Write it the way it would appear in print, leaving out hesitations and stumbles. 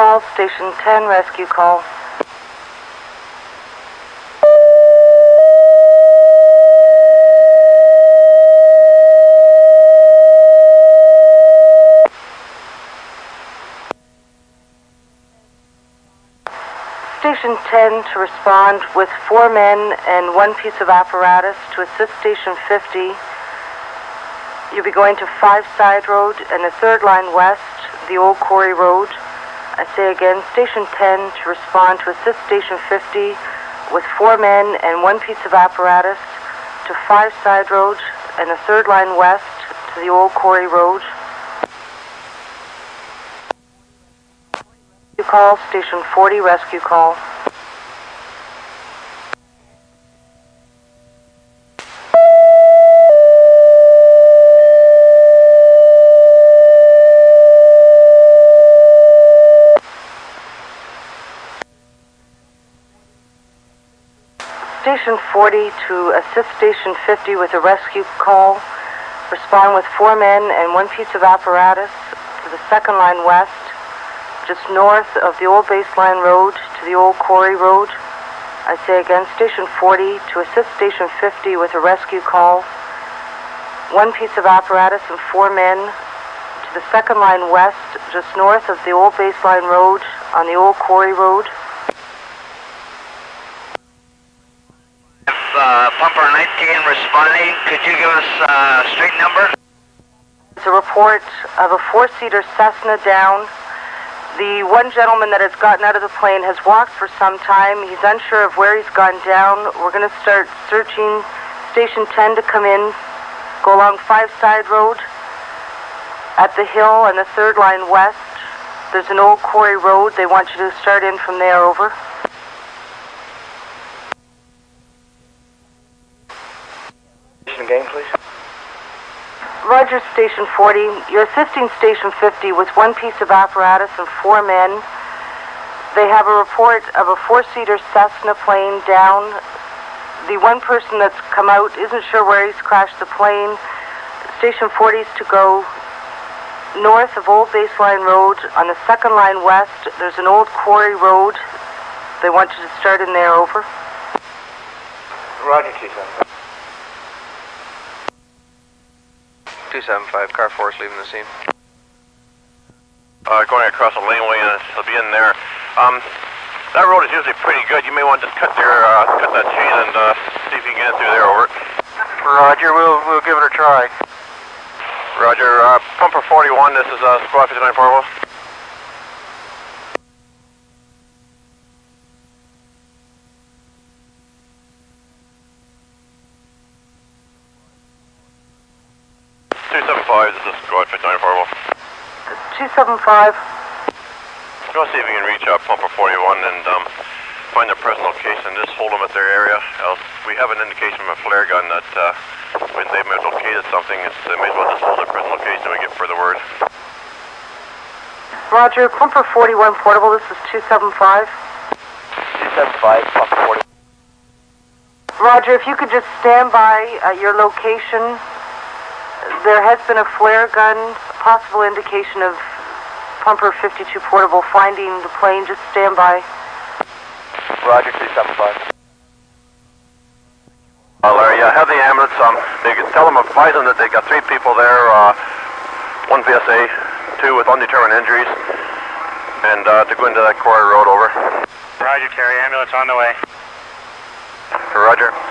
call, Station 10, rescue call. Station 10 to respond with 4 men and 1 piece of apparatus to assist Station 50. You'll be going to 5 Side Road and the 3rd line west, the Old Quarry Road. I say again, Station 10 to respond to assist Station 50 with 4 men and 1 piece of apparatus to 5 Side Road and the 3rd line west to the Old Quarry Road. Call, Station 40, rescue call. Station 40 to assist Station 50 with a rescue call. Respond with 4 men and 1 piece of apparatus to the 2nd line west, just north of the old Baseline Road to the Old Quarry Road. I say again, Station 40 to assist Station 50 with a rescue call. 1 piece of apparatus and 4 men to the 2nd line west, just north of the old Baseline Road on the Old Quarry Road. Pumper 19 responding. Could you give us a street number? It's a report of a 4-seater Cessna down. The one gentleman that has gotten out of the plane has walked for some time. He's unsure of where he's gone down. We're going to start searching Station 10 to come in, go along 5 Side Road at the hill and the 3rd line west. There's an Old Quarry Road. They want you to start in from there, over. Again, please. Roger, Station 40. You're assisting Station 50 with 1 piece of apparatus and 4 men. They have a report of a 4-seater Cessna plane down. The one person that's come out isn't sure where he's crashed the plane. Station 40 is to go north of Old Baseline Road on the 2nd line west. There's an Old Quarry Road. They want you to start in there, over. Roger, 275. 275, car 4 is leaving the scene. Going across the laneway and it'll be in there. That road is usually pretty good. You may want to just cut that chain and see if you can get through there, over. Roger, we'll give it a try. Roger, Pumper 41, this is Squad 59 Portable. This is Squad 59 Portable. 275. Go see if you can reach Pumper 41 and find their present location. Just hold them at their area. Else we have an indication from a flare gun that when they may have located something, they may as well just hold their present location and we get further word. Roger, Pumper 41 Portable, this is 275. 275, Pumper 41. Roger, if you could just stand by at your location. There has been a flare gun, possible indication of Pumper 52 Portable finding the plane. Just stand by. Roger, 275. Larry, have the ambulance. They can tell them, advise them that they got 3 people there, 1 VSA, 2 with undetermined injuries, and to go into that quarry road, over. Roger, Terry. Ambulance on the way. Roger.